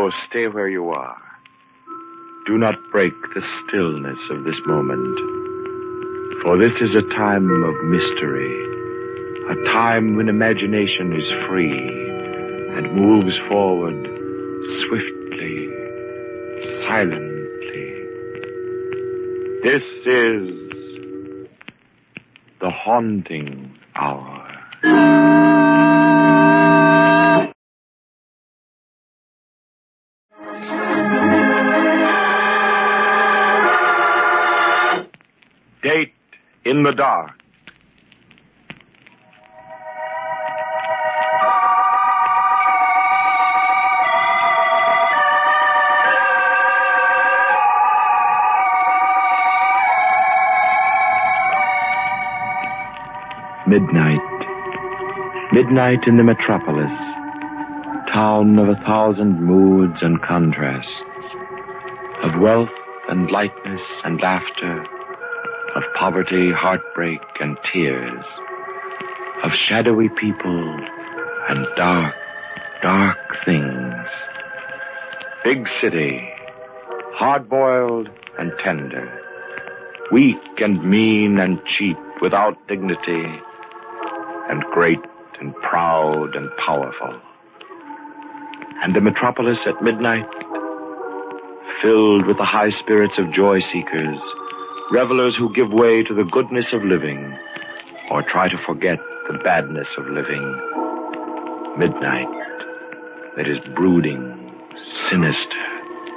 Oh, stay where you are. Do not break the stillness of this moment. For this is a time of mystery. A time when imagination is free and moves forward swiftly, silently. This is the haunting hour. Date in the dark. Midnight. Midnight in the metropolis. Town of 1,000 moods and contrasts. Of wealth and lightness and laughter. Of poverty, heartbreak, and tears. Of shadowy people and dark, dark things. Big city. Hard-boiled and tender. Weak and mean and cheap without dignity. And great and proud and powerful. And the metropolis at midnight, filled with the high spirits of joy seekers, revelers who give way to the goodness of living, or try to forget the badness of living. Midnight that is brooding, sinister.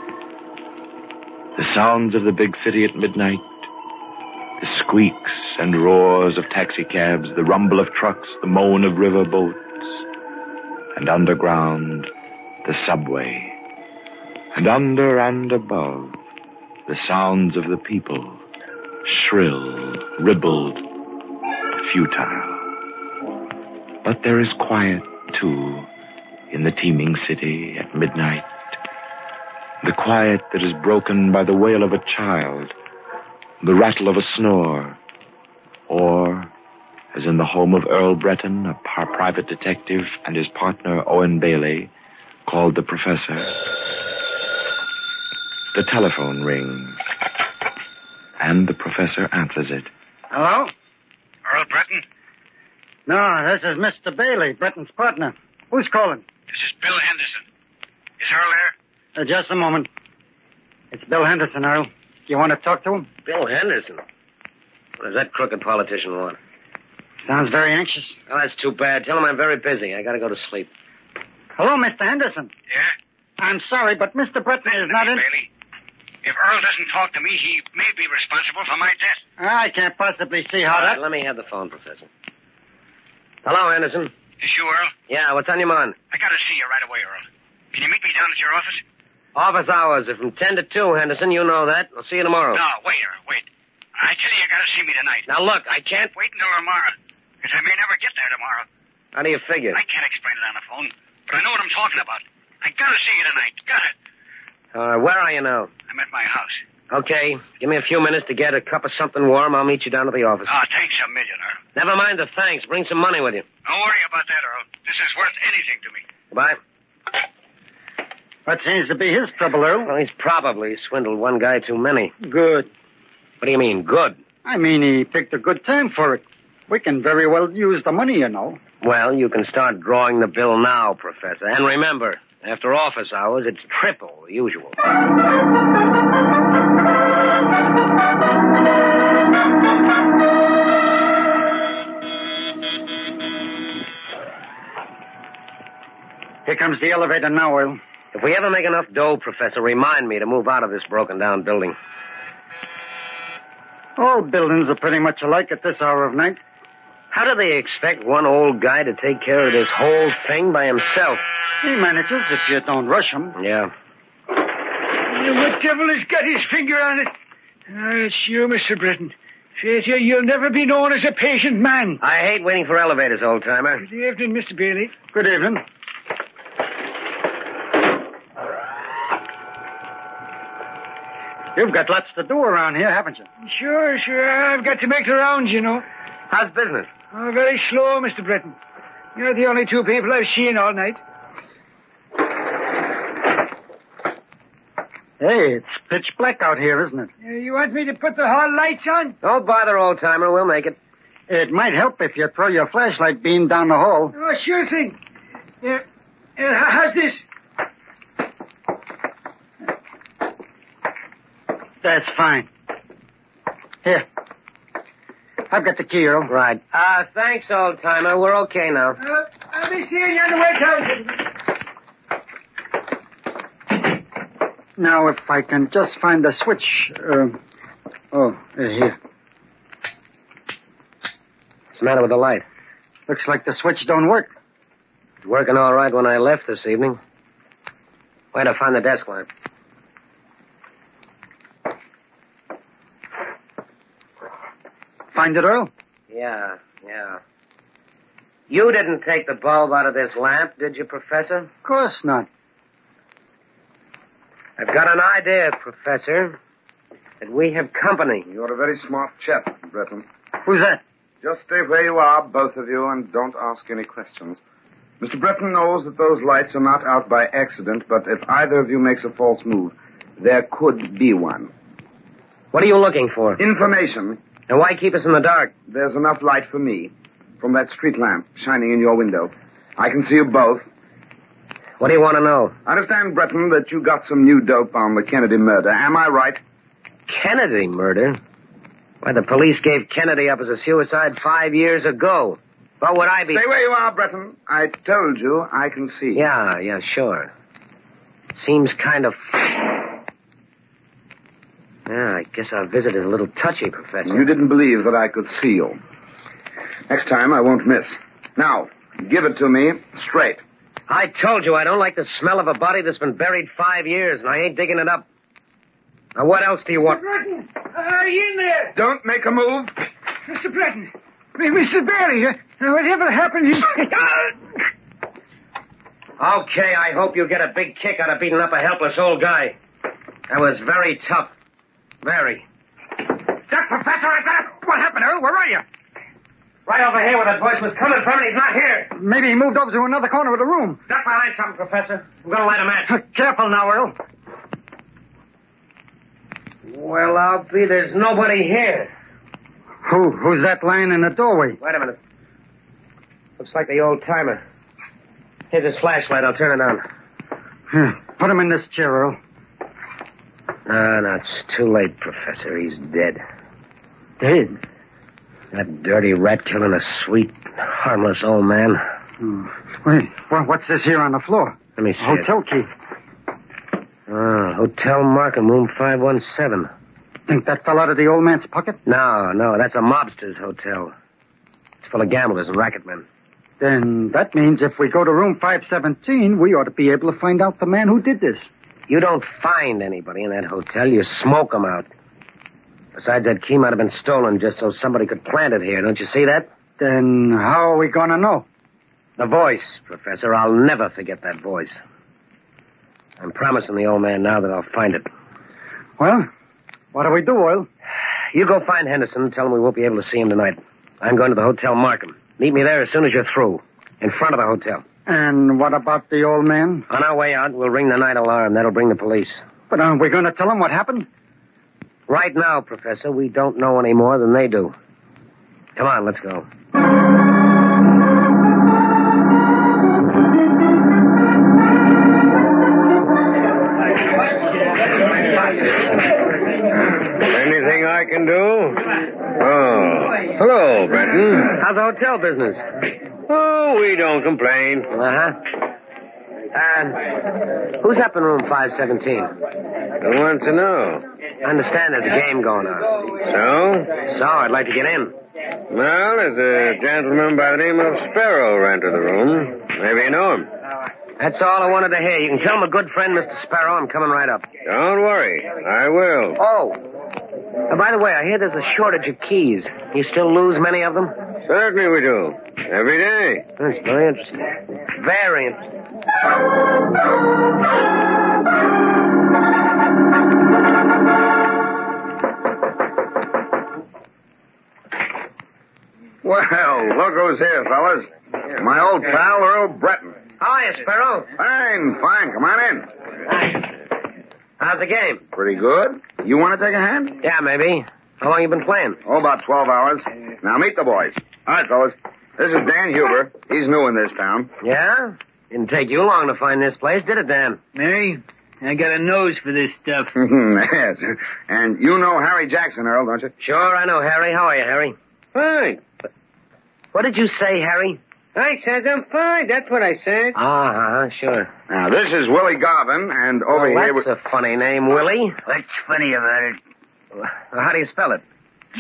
The sounds of the big city at midnight, the squeaks and roars of taxicabs, the rumble of trucks, the moan of river boats, and underground, the subway, and under and above, the sounds of the people, shrill, ribald, futile. But there is quiet, too, in the teeming city at midnight. The quiet that is broken by the wail of a child, the rattle of a snore, or, as in the home of Earl Breton, a private detective, and his partner, Owen Bailey, called the Professor, the telephone rings, and the Professor answers it. Hello? Earl Breton? No, this is Mr. Bailey, Breton's partner. Who's calling? This is Bill Henderson. Is Earl there? Just a moment. It's Bill Henderson, Earl. You want to talk to him? Bill Henderson? What does that crooked politician want? Sounds very anxious. Oh, that's too bad. Tell him I'm very busy. I gotta go to sleep. Hello, Mr. Henderson. Yeah? I'm sorry, but Mr. Breton is not in... Bailey. If Earl doesn't talk to me, he may be responsible for my death. I can't possibly see how All right, that... let me have the phone, Professor. Hello, Henderson. Is you, Earl? Yeah, what's on your mind? I gotta see you right away, Earl. Can you meet me down at your office? Office hours are from 10 to 2, Henderson. You know that. I'll see you tomorrow. No, wait, Earl, wait. I tell you gotta see me tonight. Now, look, I can't... Wait until tomorrow, because I may never get there tomorrow. How do you figure? I can't explain it on the phone, but I know what I'm talking about. I gotta see you tonight. Got it. All right, where are you now? I'm at my house. Okay, give me a few minutes to get a cup of something warm. I'll meet you down at the office. Oh, thanks a million, Earl. Never mind the thanks. Bring some money with you. Don't worry about that, Earl. This is worth anything to me. Goodbye. What seems to be his trouble, Earl? Well, he's probably swindled one guy too many. Good. What do you mean, good? I mean, he picked a good time for it. We can very well use the money, you know. Well, you can start drawing the bill now, Professor. And remember, after office hours, it's triple the usual. Here comes the elevator now, Earl. If we ever make enough dough, Professor, remind me to move out of this broken-down building. All buildings are pretty much alike at this hour of night. How do they expect one old guy to take care of this whole thing by himself? He manages if you don't rush him. Yeah. What devil has got his finger on it? It's you, Mr. Britton. Faith, you'll never be known as a patient man. I hate waiting for elevators, old-timer. Good evening, Mr. Bailey. Good evening. You've got lots to do around here, haven't you? Sure. I've got to make the rounds, you know. How's business? Oh, very slow, Mr. Britton. You're the only two people I've seen all night. Hey, it's pitch black out here, isn't it? You want me to put the hall lights on? Don't bother, old-timer. We'll make it. It might help if you throw your flashlight beam down the hall. Oh, sure thing. How's this? That's fine. Here. I've got the key, Earl. Right. Thanks, old-timer. We're okay now. I'll be seeing you on the way down. Now, if I can just find the switch. Here. What's the matter with the light? Looks like the switch don't work. It's working all right when I left this evening. Where'd I find the desk lamp? Find it, Earl? Yeah. You didn't take the bulb out of this lamp, did you, Professor? Of course not. I've got an idea, Professor, that we have company. You're a very smart chap, Breton. Who's that? Just stay where you are, both of you, and don't ask any questions. Mr. Breton knows that those lights are not out by accident, but if either of you makes a false move, there could be one. What are you looking for? Information. And why keep us in the dark? There's enough light for me from that street lamp shining in your window. I can see you both. What do you want to know? I understand, Breton, that you got some new dope on the Kennedy murder. Am I right? Kennedy murder? Why, the police gave Kennedy up as a suicide 5 years ago. What would I be... Stay where you are, Breton. I told you I can see. Yeah, sure. Seems kind of... Yeah, I guess our visit is a little touchy, Professor. You didn't believe that I could see you. Next time, I won't miss. Now, give it to me straight. I told you I don't like the smell of a body that's been buried 5 years, and I ain't digging it up. Now, what else do you want? Mr. Breton, are you in there? Don't make a move. Mr. Breton. Mr. Bailey, whatever happened... Okay, I hope you get a big kick out of beating up a helpless old guy. That was very tough. Very. That Professor, I got it. What happened, Earl? Where are you? Right over here where that voice was coming from, and he's not here. Maybe he moved over to another corner of the room. Duck my light something, Professor. I'm going to light a match. Careful now, Earl. Well, I'll be. There's nobody here. Who's that lying in the doorway? Wait a minute. Looks like the old-timer. Here's his flashlight. I'll turn it on. Here, put him in this chair, Earl. No, it's too late, Professor. He's dead. Dead? That dirty rat killing a sweet, harmless old man. Wait, what's this here on the floor? Let me see Hotel key. Hotel Markham, room 517. Think that fell out of the old man's pocket? No, that's a mobster's hotel. It's full of gamblers and racketmen. Then that means if we go to room 517, we ought to be able to find out the man who did this. You don't find anybody in that hotel. You smoke them out. Besides, that key might have been stolen just so somebody could plant it here. Don't you see that? Then how are we going to know? The voice, Professor. I'll never forget that voice. I'm promising the old man now that I'll find it. Well, what do we do, Oil? You go find Henderson and tell him we won't be able to see him tonight. I'm going to the Hotel Markham. Meet me there as soon as you're through. In front of the hotel. And what about the old man? On our way out, we'll ring the night alarm. That'll bring the police. But aren't we going to tell him what happened? Right now, Professor, we don't know any more than they do. Come on, let's go. Anything I can do? Oh, hello, Breton. How's the hotel business? Oh, we don't complain. Who's up in room 517? I want to know. I understand there's a game going on. So? So, I'd like to get in. Well, there's a gentleman by the name of Sparrow rented the room. Maybe you know him. That's all I wanted to hear. You can tell my good friend, Mr. Sparrow, I'm coming right up. Don't worry. I will. Oh. By the way, I hear there's a shortage of keys. You still lose many of them? Certainly we do. Every day. That's very interesting. Very interesting. Well, look who's here, fellas. My old pal, Earl Breton. Hiya, Sparrow. Fine. Come on in. How's the game? Pretty good. You want to take a hand? Yeah, maybe. How long you been playing? Oh, about 12 hours. Now meet the boys. All right, fellas. This is Dan Huber. He's new in this town. Yeah? Didn't take you long to find this place, did it, Dan? Mary, I got a nose for this stuff. Yes. And you know Harry Jackson, Earl, don't you? Sure, I know Harry. How are you, Harry? Fine. What did you say, Harry? I said I'm fine. That's what I said. Sure. Now, this is Willie Garvin, and over here... That's a funny name, Willie. What's funny about it? How do you spell it?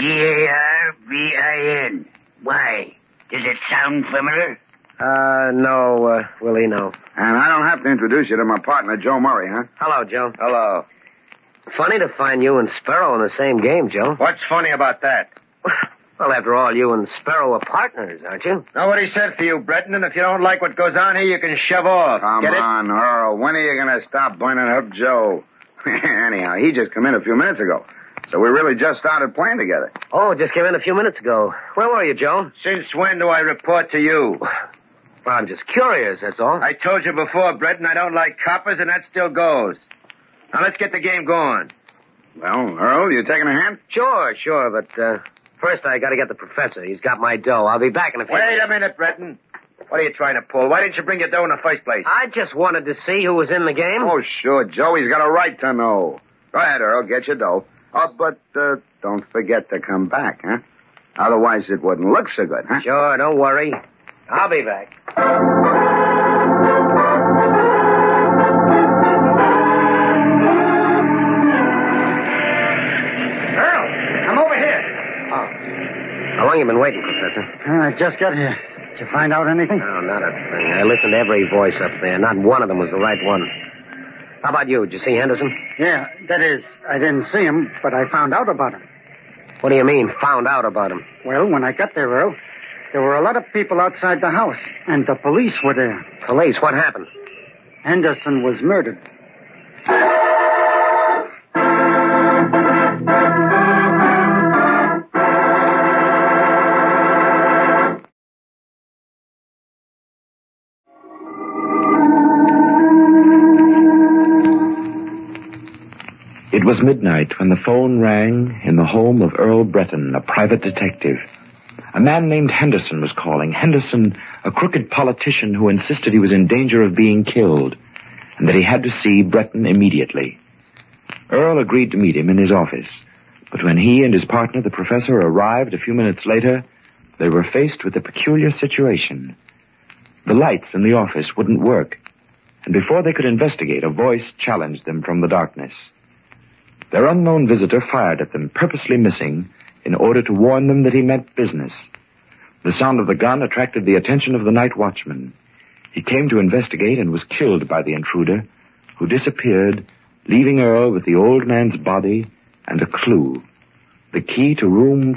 Garbin. Why? Does it sound familiar? No, Willie, no. And I don't have to introduce you to my partner, Joe Murray, huh? Hello, Joe. Hello. Funny to find you and Sparrow in the same game, Joe. What's funny about that? Well, after all, you and Sparrow are partners, aren't you? Nobody said for you, Breton, and if you don't like what goes on here, you can shove off. Come Get it? on, Earl. When are you going to stop binding up Joe? Anyhow, he just come in a few minutes ago. So we really just started playing together. Oh, just came in a few minutes ago. Where were you, Joe? Since when do I report to you? Well, I'm just curious, that's all. I told you before, Breton, I don't like coppers, and that still goes. Now, let's get the game going. Well, Earl, you taking a hand? Sure, but, first I gotta get the professor. He's got my dough. I'll be back in a few Wait minutes. a minute, Breton. What are you trying to pull? Why didn't you bring your dough in the first place? I just wanted to see who was in the game. Oh, sure. Joey's got a right to know. Go ahead, Earl. Get your dough. Oh, but don't forget to come back, huh? Otherwise, it wouldn't look so good, huh? Sure, don't worry. I'll be back. Earl, I'm over here. How long you been waiting, Professor? I just got here. Did you find out anything? No, not a thing. I listened to every voice up there. Not one of them was the right one. How about you? Did you see Henderson? Yeah, that is, I didn't see him, but I found out about him. What do you mean, found out about him? Well, when I got there, Earl, there were a lot of people outside the house, and the police were there. Police? What happened? Henderson was murdered. It was midnight when the phone rang in the home of Earl Breton, a private detective. A man named Henderson was calling. Henderson, a crooked politician who insisted he was in danger of being killed, and that he had to see Breton immediately. Earl agreed to meet him in his office, but when he and his partner, the professor, arrived a few minutes later, they were faced with a peculiar situation. The lights in the office wouldn't work, and before they could investigate, a voice challenged them from the darkness. Their unknown visitor fired at them, purposely missing, in order to warn them that he meant business. The sound of the gun attracted the attention of the night watchman. He came to investigate and was killed by the intruder, who disappeared, leaving Earl with the old man's body and a clue, the key to room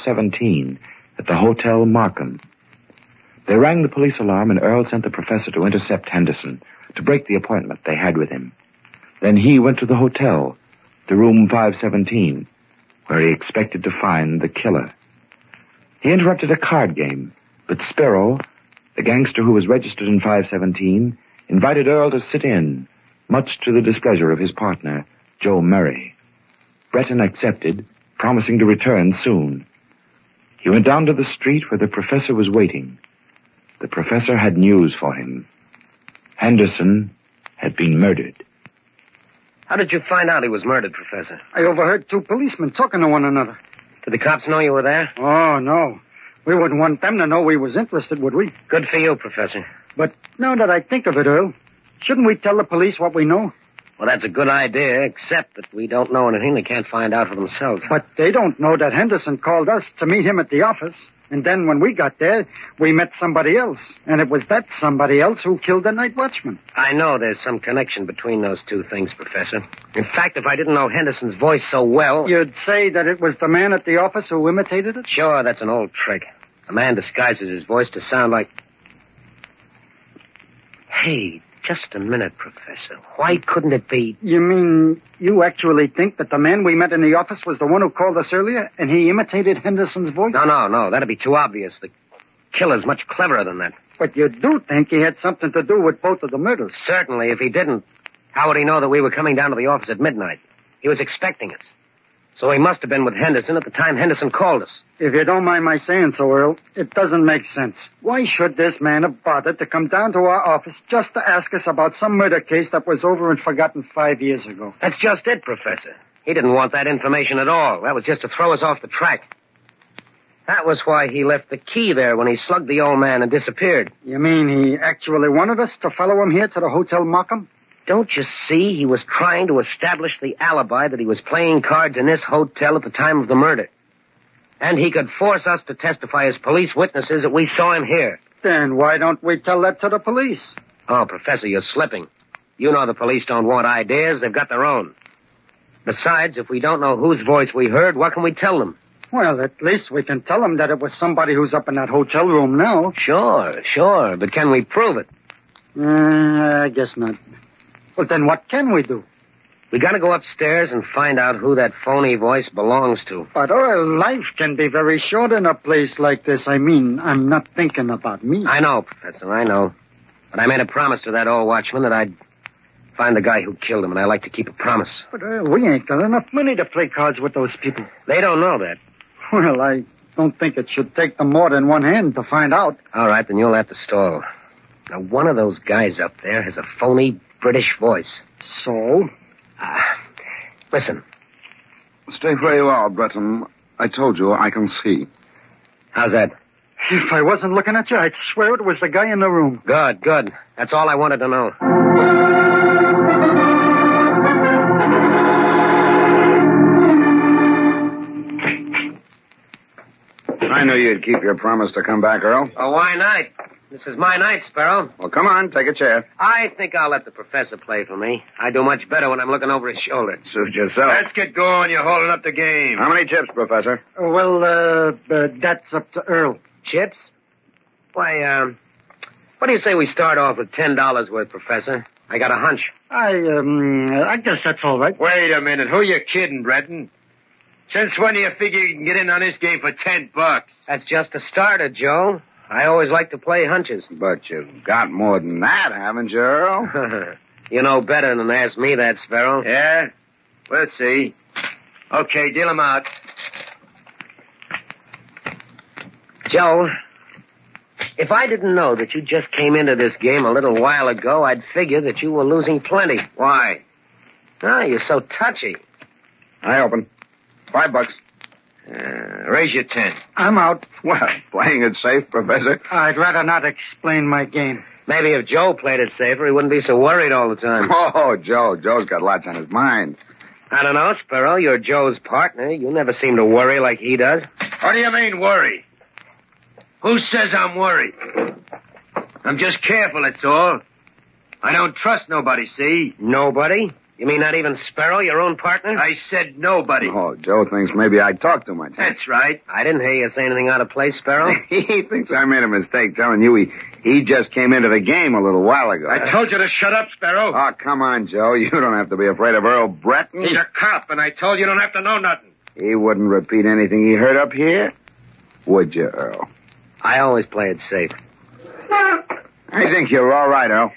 517 at the Hotel Markham. They rang the police alarm, and Earl sent the professor to intercept Henderson, to break the appointment they had with him. Then he went to the hotel, to room 517, where he expected to find the killer. He interrupted a card game, but Sparrow, the gangster who was registered in 517, invited Earl to sit in, much to the displeasure of his partner, Joe Murray. Breton accepted, promising to return soon. He went down to the street where the professor was waiting. The professor had news for him. Henderson had been murdered. How did you find out he was murdered, Professor? I overheard two policemen talking to one another. Did the cops know you were there? Oh, no. We wouldn't want them to know we was interested, would we? Good for you, Professor. But now that I think of it, Earl, shouldn't we tell the police what we know? Well, that's a good idea, except that we don't know anything they can't find out for themselves. But they don't know that Henderson called us to meet him at the office. And then when we got there, we met somebody else. And it was that somebody else who killed the night watchman. I know there's some connection between those two things, Professor. In fact, if I didn't know Henderson's voice so well... You'd say that it was the man at the office who imitated it? Sure, that's an old trick. A man disguises his voice to sound like... Hey, just a minute, Professor. Why couldn't it be... You mean you actually think that the man we met in the office was the one who called us earlier, and he imitated Henderson's voice? No. That'd be too obvious. The killer's much cleverer than that. But you do think he had something to do with both of the murders? Certainly, if he didn't, How would he know that we were coming down to the office at midnight? He was expecting us. So he must have been with Henderson at the time Henderson called us. If you don't mind my saying so, Earl, it doesn't make sense. Why should this man have bothered to come down to our office just to ask us about some murder case that was over and forgotten 5 years ago? That's just it, Professor. He didn't want that information at all. That was just to throw us off the track. That was why he left the key there when he slugged the old man and disappeared. You mean he actually wanted us to follow him here to the Hotel Markham? Don't you see? He was trying to establish the alibi that he was playing cards in this hotel at the time of the murder. And he could force us to testify as police witnesses that we saw him here. Then why don't we tell that to the police? Oh, Professor, you're slipping. You know the police don't want ideas. They've got their own. Besides, if we don't know whose voice we heard, what can we tell them? Well, at least we can tell them that it was somebody who's up in that hotel room now. Sure. But can we prove it? I guess not. Well, then what can we do? We gotta go upstairs and find out who that phony voice belongs to. But life can be very short in a place like this. I mean, I'm not thinking about me. I know, Professor, I know. But I made a promise to that old watchman that I'd find the guy who killed him, and I like to keep a promise. But we ain't got enough money to play cards with those people. They don't know that. Well, I don't think it should take them more than one hand to find out. All right, then you'll have to stall. Now, one of those guys up there has a phony British voice. So? Listen. Stay where you are, Breton. I told you I can see. How's that? If I wasn't looking at you, I'd swear it was the guy in the room. Good. That's all I wanted to know. I knew you'd keep your promise to come back, Earl. Oh, why not? This is my night, Sparrow. Well, come on, take a chair. I think I'll let the professor play for me. I do much better when I'm looking over his shoulder. Suit yourself. Let's get going. You're holding up the game. How many chips, Professor? Well, that's up to Earl. Chips? Why, what do you say we start off with $10 worth, Professor? I got a hunch. I guess that's all right. Wait a minute. Who you kidding, Breton? Since when do you figure you can get in on this game for $10? That's just a starter, Joe. I always like to play hunches. But you've got more than that, haven't you, Earl? You know better than to ask me that, Sparrow. Yeah? We'll see. Okay, deal 'em out. Joe, if I didn't know that you just came into this game a little while ago, I'd figure that you were losing plenty. Why? Oh, you're so touchy. I open. $5. Raise your 10. I'm out. Well, playing it safe, Professor. I'd rather not explain my game. Maybe if Joe played it safer, he wouldn't be so worried all the time. Oh, Joe. Joe's got lots on his mind. I don't know, Sparrow. You're Joe's partner. You never seem to worry like he does. What do you mean, worry? Who says I'm worried? I'm just careful, that's all. I don't trust nobody, see? Nobody? You mean not even Sparrow, your own partner? I said nobody. Oh, Joe thinks maybe I talk too much. That's right. I didn't hear you say anything out of place, Sparrow. He thinks I made a mistake telling you he just came into the game a little while ago. I told you to shut up, Sparrow. Oh, come on, Joe. You don't have to be afraid of Earl Breton. He's a cop, and I told you don't have to know nothing. He wouldn't repeat anything he heard up here, would you, Earl? I always play it safe. I think you're all right, Earl.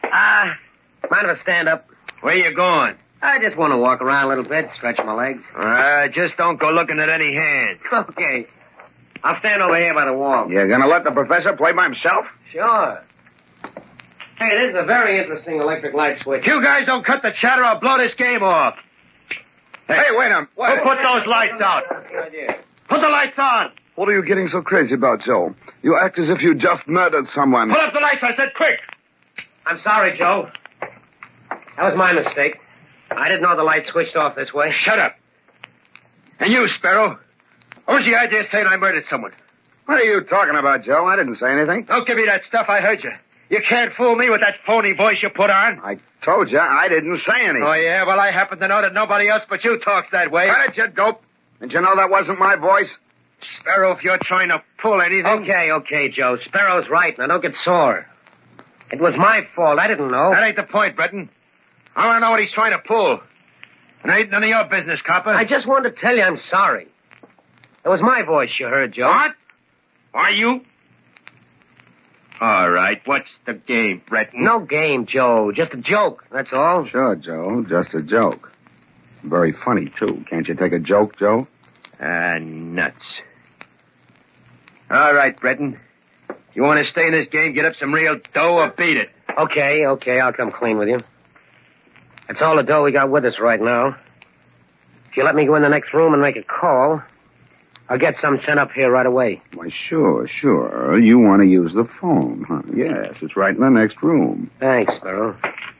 Mind if I stand up? Where you going? I just want to walk around a little bit, stretch my legs. Just don't go looking at any hands. Okay. I'll stand over here by the wall. You're going to let the professor play by himself? Sure. Hey, this is a very interesting electric light switch. You guys don't cut the chatter, I'll blow this game off. Hey, wait a minute. Who put those lights out? Put the lights on. What are you getting so crazy about, Joe? You act as if you just murdered someone. Put up the lights, I said, quick. I'm sorry, Joe. That was my mistake. I didn't know the light switched off this way. Shut up. And you, Sparrow. What was the idea of saying I murdered someone? What are you talking about, Joe? I didn't say anything. Don't give me that stuff. I heard you. You can't fool me with that phony voice you put on. I told you I didn't say anything. Oh, yeah? Well, I happen to know that nobody else but you talks that way. Cut it, you dope. Didn't you know that wasn't my voice? Sparrow, if you're trying to pull anything... Okay, Joe. Sparrow's right. Now, don't get sore. It was my fault. I didn't know. That ain't the point, Breton. I want to know what he's trying to pull. And it ain't none of your business, copper. I just wanted to tell you I'm sorry. It was my voice you heard, Joe. What? Why, you... All right, what's the game, Breton? No game, Joe. Just a joke, that's all. Sure, Joe. Just a joke. Very funny, too. Can't you take a joke, Joe? Nuts. All right, Breton. You want to stay in this game, get up some real dough, or beat it? Okay, I'll come clean with you. That's all the dough we got with us right now. If you let me go in the next room and make a call, I'll get some sent up here right away. Why, sure. You want to use the phone, huh? Yes, it's right in the next room. Thanks, Sparrow.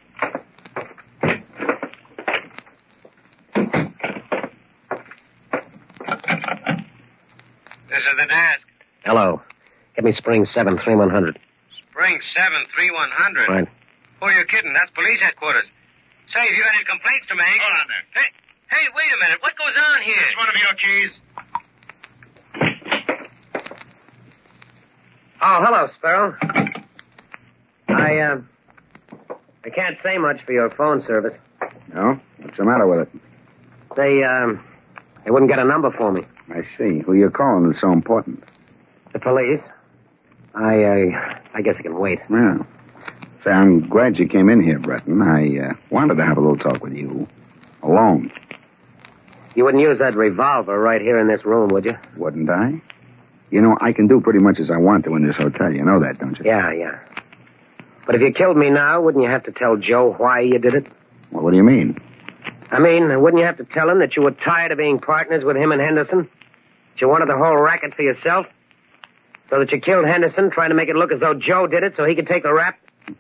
This is the desk. Hello. Get me Spring 73100. Spring 73100. Right. Who are you kidding? That's police headquarters. Say, have you got any complaints to make? Hold on there. Hey, wait a minute. What goes on here? It's one of your keys. Oh, hello, Sparrow. I can't say much for your phone service. No? What's the matter with it? They wouldn't get a number for me. I see. Who you calling is so important. The police. I guess I can wait. Yeah. Say, I'm glad you came in here, Breton. I wanted to have a little talk with you. Alone. You wouldn't use that revolver right here in this room, would you? Wouldn't I? You know, I can do pretty much as I want to in this hotel. You know that, don't you? Yeah. But if you killed me now, wouldn't you have to tell Joe why you did it? Well, what do you mean? I mean, wouldn't you have to tell him that you were tired of being partners with him and Henderson? That you wanted the whole racket for yourself? So that you killed Henderson, trying to make it look as though Joe did it so he could take the rap?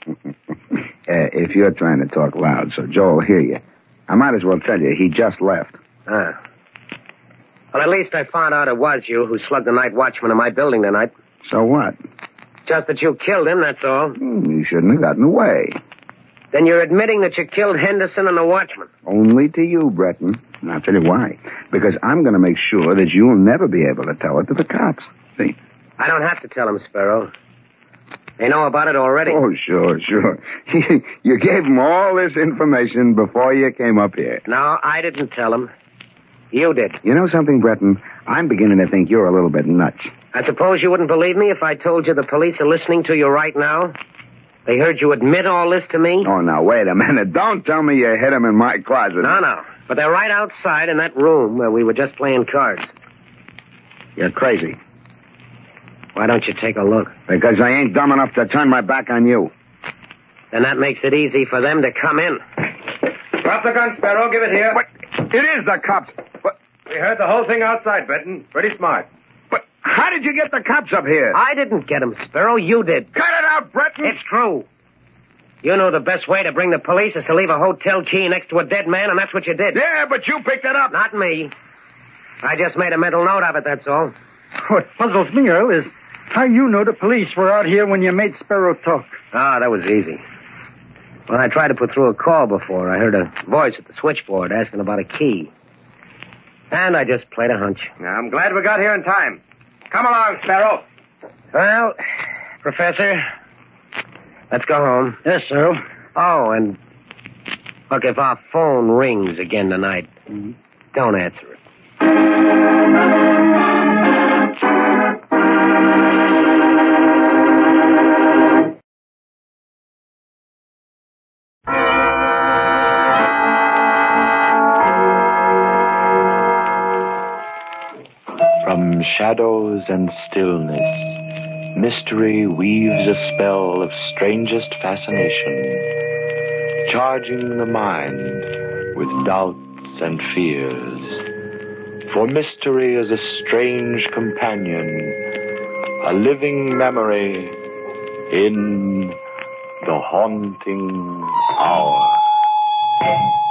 If you're trying to talk loud so Joe will hear you, I might as well tell you he just left. Ah. Well, at least I found out it was you who slugged the night watchman in my building tonight. So what? Just that you killed him, that's all. You shouldn't have gotten away. Then you're admitting that you killed Henderson and the watchman. Only to you, Breton. And I'll tell you why. Because I'm going to make sure that you'll never be able to tell it to the cops. See? I don't have to tell them, Sparrow. They know about it already. Oh, sure. You gave them all this information before you came up here. No, I didn't tell them. You did. You know something, Breton? I'm beginning to think you're a little bit nuts. I suppose you wouldn't believe me if I told you the police are listening to you right now? They heard you admit all this to me? Oh, now, wait a minute. Don't tell me you hid them in my closet. No. But they're right outside in that room where we were just playing cards. You're crazy. Why don't you take a look? Because I ain't dumb enough to turn my back on you. Then that makes it easy for them to come in. Drop the gun, Sparrow. Give it here. What? It is the cops. What? We heard the whole thing outside, Breton. Pretty smart. But how did you get the cops up here? I didn't get them, Sparrow. You did. Cut it out, Breton. It's true. You know the best way to bring the police is to leave a hotel key next to a dead man, and that's what you did. Yeah, but you picked it up. Not me. I just made a mental note of it, that's all. What puzzles me, Earl, is how you know the police were out here when you made Sparrow talk. Ah, that was easy. When I tried to put through a call before, I heard a voice at the switchboard asking about a key. And I just played a hunch. Now, I'm glad we got here in time. Come along, Sparrow. Well, Professor, let's go home. Yes, Earl. Oh, and look, if our phone rings again tonight, don't answer it. From shadows and stillness, mystery weaves a spell of strangest fascination, charging the mind with doubts and fears. For mystery is a strange companion, a living memory in the haunting hour.